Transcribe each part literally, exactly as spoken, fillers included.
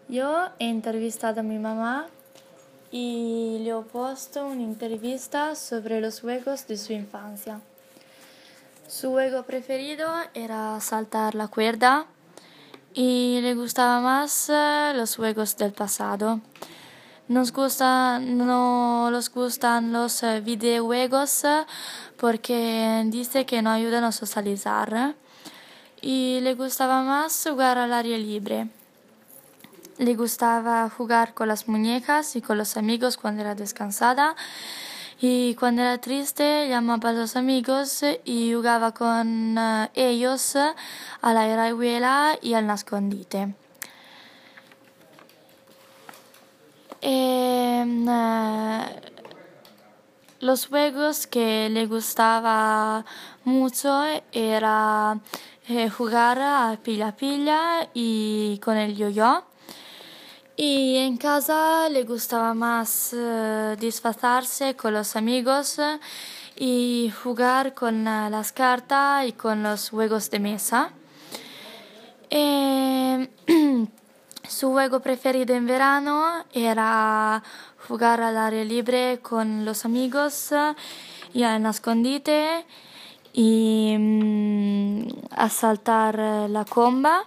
Yo he entrevistado a mi mamá y le he puesto una entrevista sobre los juegos de su infancia. Su juego preferido era saltar la cuerda y le gustaban más eh, los juegos del pasado. Nos gusta, no nos gustan los eh, videojuegos eh, porque dice que no ayudan a socializar y le gustaba más jugar al aire libre. Le gustaba jugar con las muñecas y con los amigos cuando era descansada. Y cuando era triste llamaba a los amigos y jugaba con eh, ellos eh, a la rayuela y al escondite. Em, eh, los juegos que le gustaba mucho era eh, jugar a pilla pilla y con el yo-yo. Y en casa le gustaba más eh, disfrazarse con los amigos eh, y jugar con eh, las cartas y con los juegos de mesa. Eh, su juego preferido en verano era jugar al aire libre con los amigos eh, y al escondite y mm, asaltar eh, la comba.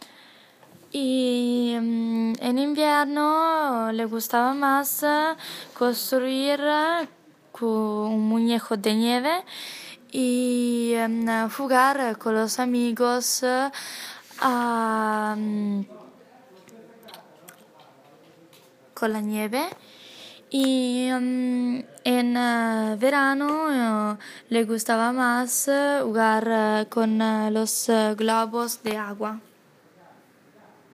Y mm, en invierno le gustaba más eh, construir eh, con un muñeco de nieve y em, jugar con los amigos eh, a, mm, con la nieve. Y mm, en eh, verano eh, le gustaba más eh, jugar eh, con eh, los eh, globos de agua.